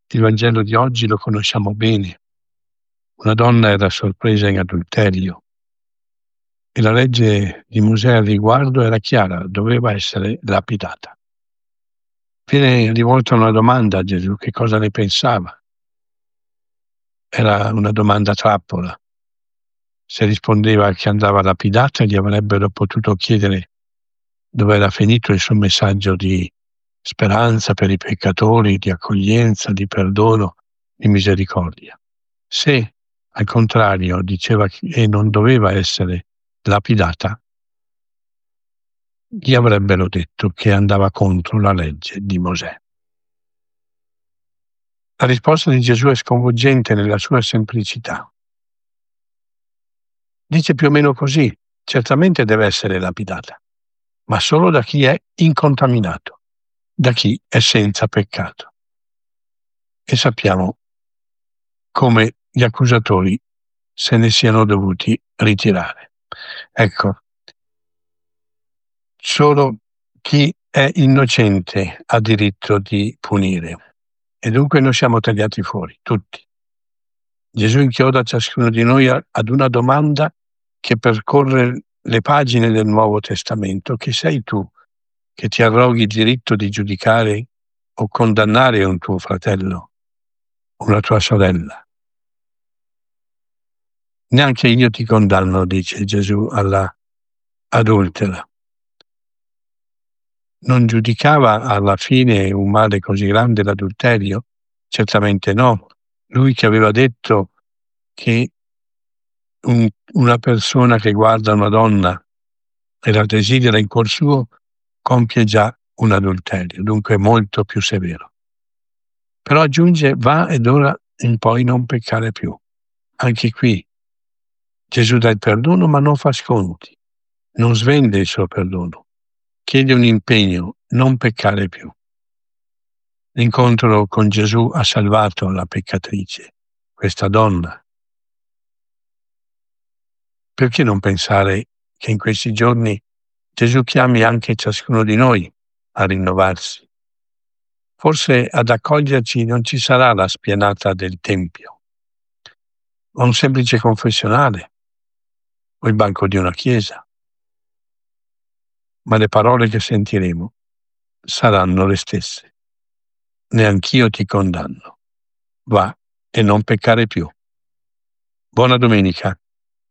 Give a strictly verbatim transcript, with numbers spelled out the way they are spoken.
Il Vangelo di oggi lo conosciamo bene. Una donna era sorpresa in adulterio e la legge di Mosè al riguardo era chiara, doveva essere lapidata. Viene rivolta una domanda a Gesù: che cosa ne pensava? Era una domanda trappola. Se rispondeva che andava lapidata, gli avrebbero potuto chiedere dove era finito il suo messaggio di speranza per i peccatori, di accoglienza, di perdono, di misericordia. Se al contrario diceva che non doveva essere lapidata, gli avrebbero detto che andava contro la legge di Mosè. La risposta di Gesù è sconvolgente nella sua semplicità. Dice più o meno così: certamente deve essere lapidata, ma solo da chi è incontaminato, da chi è senza peccato. E sappiamo come gli accusatori se ne siano dovuti ritirare. Ecco, solo chi è innocente ha diritto di punire, e dunque noi siamo tagliati fuori, tutti. Gesù inchioda ciascuno di noi ad una domanda che percorre le pagine del Nuovo Testamento: chi sei tu che ti arroghi il diritto di giudicare o condannare un tuo fratello o una tua sorella? Neanche io ti condanno, dice Gesù alla adultera. Non giudicava alla fine un male così grande l'adulterio? Certamente no. Lui che aveva detto che un, una persona che guarda una donna e la desidera in cuor suo compie già un adulterio, dunque molto più severo. Però aggiunge: va ed ora in poi non peccare più. Anche qui Gesù dà il perdono, ma non fa sconti, non svende il suo perdono, chiede un impegno: non peccare più. L'incontro con Gesù ha salvato la peccatrice, questa donna. Perché non pensare che in questi giorni Gesù chiami anche ciascuno di noi a rinnovarsi? Forse ad accoglierci non ci sarà la spianata del Tempio, ma un semplice confessionale o il banco di una chiesa. Ma le parole che sentiremo saranno le stesse. Neanch'io ti condanno. Va e non peccare più. Buona domenica.